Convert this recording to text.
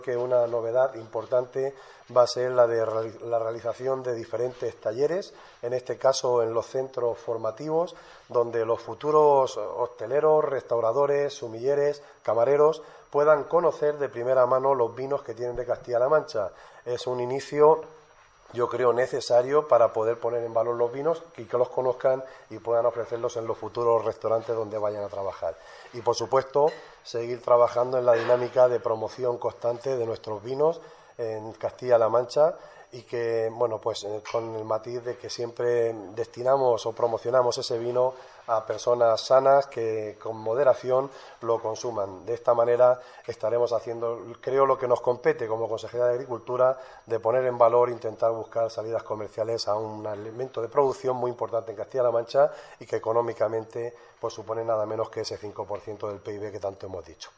Que una novedad importante va a ser la de la realización de diferentes talleres, en este caso en los centros formativos, donde los futuros hosteleros, restauradores, sumilleres, camareros puedan conocer de primera mano los vinos que tienen de Castilla-La Mancha. Es un inicio, yo creo, necesario para poder poner en valor los vinos y que los conozcan y puedan ofrecerlos en los futuros restaurantes donde vayan a trabajar. Y, por supuesto, seguir trabajando en la dinámica de promoción constante de nuestros vinos en Castilla-La Mancha y que, bueno, pues con el matiz de que siempre destinamos o promocionamos ese vino a personas sanas que con moderación lo consuman. De esta manera estaremos haciendo, creo, lo que nos compete como Consejería de Agricultura, de poner en valor, intentar buscar salidas comerciales a un elemento de producción muy importante en Castilla-La Mancha y que económicamente pues supone nada menos que ese 5% del PIB que tanto hemos dicho.